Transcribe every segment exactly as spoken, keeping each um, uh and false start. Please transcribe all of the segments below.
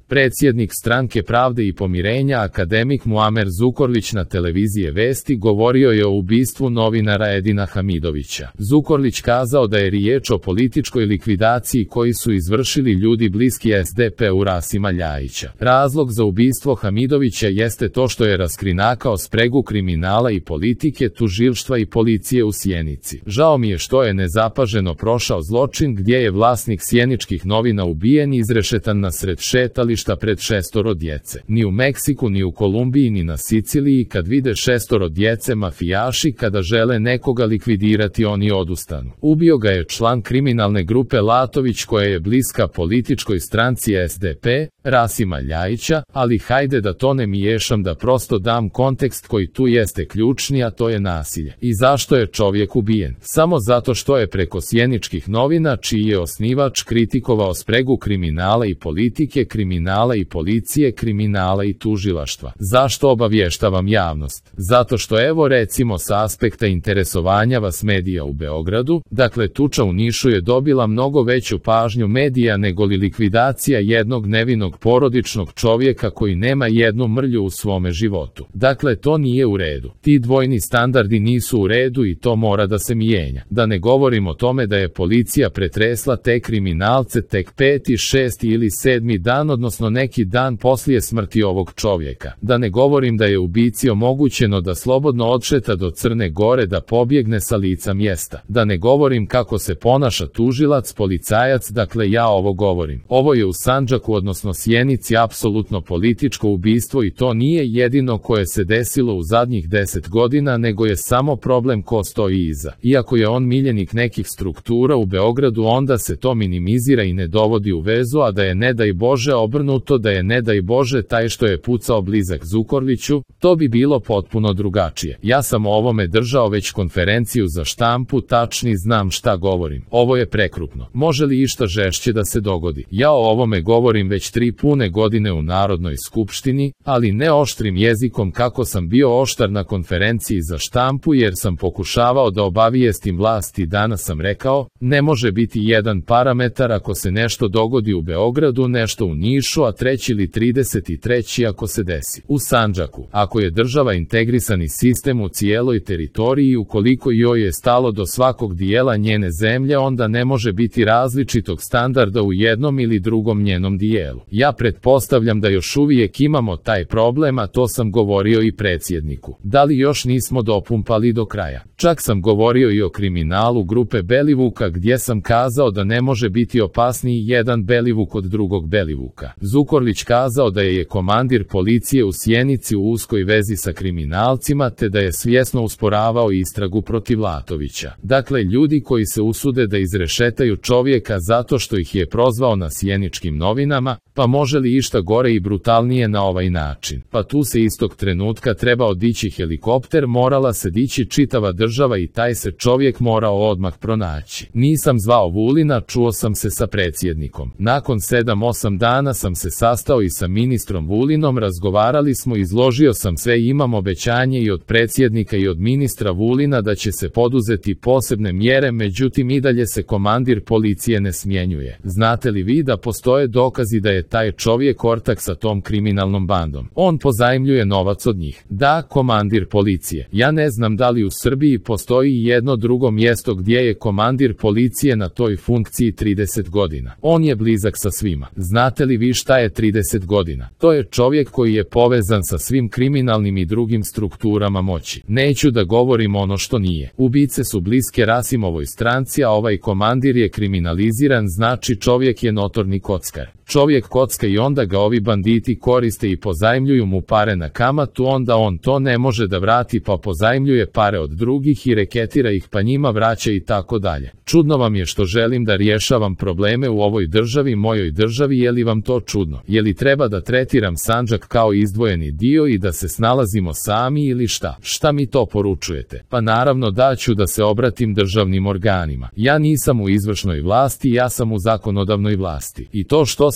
Predsjednik Stranke pravde i pomirenja akademik Muamer Zukorlić na televizije Vesti govorio je o ubistvu novinara Edina Hamidovića. Zukorlić kazao da je riječ o političkoj likvidaciji koju su izvršili ljudi bliski es de pe-u Rasima Ljajića. Razlog za ubistvo Hamidovića jeste to što je raskrinakao spregu kriminala i politike, tužilaštva i policije u Sjenici. Žao mi je što je nezapaženo prošao zločin gdje je vlasnik sjeničkih novina ubijen i izrešetan nasred šetališta pred šestoro djece. Ni u Meksiku, ni u Kolumbiji, ni na Siciliji kad vide šestoro djece mafijaši kada žele nekoga likvidirati oni odustanu. Ubio ga je član kriminalne grupe Latović koja je bliska političkoj stranci es de pe, Rasima Ljajića, ali hajde da to ne miješam, da prosto dam kontekst koji tu jeste ključni, a to je nasilje. I zašto je čovjek ubijen? Samo zato što je preko sjeničkih novina, čiji je osnivač, kritikovao spregu kriminala i politike, kriminala i policije, kriminala i tužilaštva. Zašto obavještavam javnost? Zato što evo recimo sa aspekta interesovanja vas medija u Beogradu, dakle tuča u Nišu je dobila mnogo veću pažnju medija nego li likvidacija jednog nevinog porodičnog čovjeka koji nema jednu mrlju u svome životu. Dakle, to nije u redu. Ti dvojni standardi nisu u redu i to mora da se mijenja. Da ne govorim o tome da je policija pretresla te kriminalce tek peti, šesti ili sedmi dan, odnosno neki dan poslije smrti ovog čovjeka. Da ne govorim da je ubici omogućeno da slobodno odšeta do Crne Gore, da pobjegne sa lica mjesta. Da ne govorim kako se ponaša tužilac, policajac, dakle ja ovo govorim. Ovo je u Sandžaku, odnosno Sjenici, apsolutno političko ubistvo i to nije jedino koje se desilo u zadnjih deset godina, nego je samo problem ko stoji iza. Iako je on miljenik nekih struktura u Beogradu, onda se to minimizira i ne dovodi u vezu, a da je ne daj Bože obrnuto, da je ne daj Bože taj što je pucao blizak Zukorliću, to bi bilo potpuno drugačije. Ja sam o ovome držao već konferenciju za štampu, tačni znam šta govorim. Ovo je prekrupno. Može li išta žešće da se dogodi? Ja o ovome govorim već tri pune godine u Narodnoj skupštini, ali ne oštrim jezikom kako sam bio oštar na konferenciji za štampu, jer sam pokušavao da obavijestim vlasti. Danas sam rekao, ne može biti jedan parametar ako se nešto dogodi u Beogradu, nešto u Nišu, a treći ili trideset treći ako se desi u Sandžaku. Ako je država integrisani sistem u cijeloj teritoriji, ukoliko joj je stalo do svakog dijela njene zemlje, onda ne može biti različitog standarda u jednom ili drugom njenom dijelu. Ja pretpostavljam da još uvijek imamo taj problem, a to sam govorio i predsjedniku. Da li još nismo dopumpali do kraja? Čak sam govorio i o kriminalu grupe Belivuka, gdje sam kazao da ne može biti opasniji jedan Belivuk od drugog Belivuka. Zukorlić kazao da je komandir policije u Sjenici u uskoj vezi sa kriminalcima, te da je svjesno usporavao istragu protiv Latovića. Dakle, ljudi koji se usude da izrešetaju čovjeka zato što ih je prozvao na sjeničkim novinama, pa može li išta gore i brutalnije na ovaj način? Pa tu se istog trenutka trebao dići helikopter, morala se dići čitava država i taj se čovjek morao odmah pronaći. Nisam zvao Vulina, čuo sam se sa predsjednikom. Nakon sedam osam dana sam se sastao i sa ministrom Vulinom, razgovarali smo, izložio sam sve, imam obećanje i od predsjednika i od ministra Vulina da će se poduzeti posebne mjere, međutim i dalje se komandir policije ne smjenjuje. Znate li vi da postoje dokazi da je taj čovjek ortak sa tom kriminalnom bandom? On pozajmljuje novac od njih. Da, komandir policije. Ja ne znam da li u Srbiji postoji jedno drugo mjesto gdje je komandir policije na toj funkciji trideset godina. On je blizak sa svima. Znate li vi šta je trideset godina? To je čovjek koji je povezan sa svim kriminalnim i drugim strukturama moći. Neću da govorim ono što nije. Ubice su bliske Rasimovoj stranci, a ovaj komandir je kriminaliziran, znači čovjek je notorni kockar. Čovjek kocka i onda ga ovi banditi koriste i pozajmljuju mu pare na kamatu, onda on to ne može da vrati pa pozajmljuje pare od drugih i reketira ih pa njima vraća i tako dalje. Čudno vam je što želim da rješavam probleme u ovoj državi, mojoj državi, je li vam to čudno? Je li treba da tretiram Sandžak kao izdvojeni dio i da se snalazimo sami ili šta? Šta mi to poručujete? Pa naravno da ću da se obratim državnim organima. Ja nisam u izvršnoj vlasti, ja sam u zakonodavnoj vlasti. I to što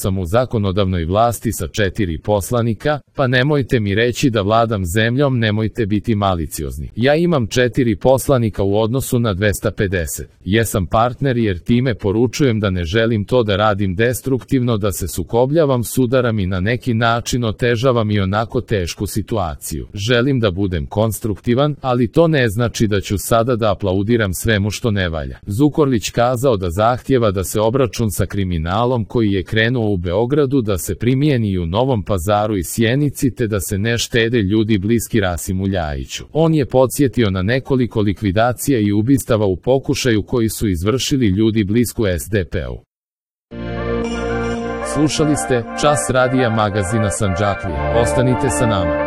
sam u zakonodavnoj vlasti sa četiri poslanika, pa nemojte mi reći da vladam zemljom, nemojte biti maliciozni. Ja imam četiri poslanika u odnosu na dvesta pedeset. Jesam partner jer time poručujem da ne želim to da radim destruktivno, da se sukobljavam, sudaram i na neki način otežavam i onako tešku situaciju. Želim da budem konstruktivan, ali to ne znači da ću sada da aplaudiram svemu što ne valja. Zukorlić kazao da zahtjeva da se obračun sa kriminalom koji je krenuo u Beogradu da se primijeni i u Novom Pazaru i Sjenici, te da se ne štede ljudi bliski Rasimu Ljajiću. On je podsjetio na nekoliko likvidacija i ubistava u pokušaju koji su izvršili ljudi blisku es de pe-u. Slušali ste Čas radija magazina Sandžaklija. Ostanite sa nama.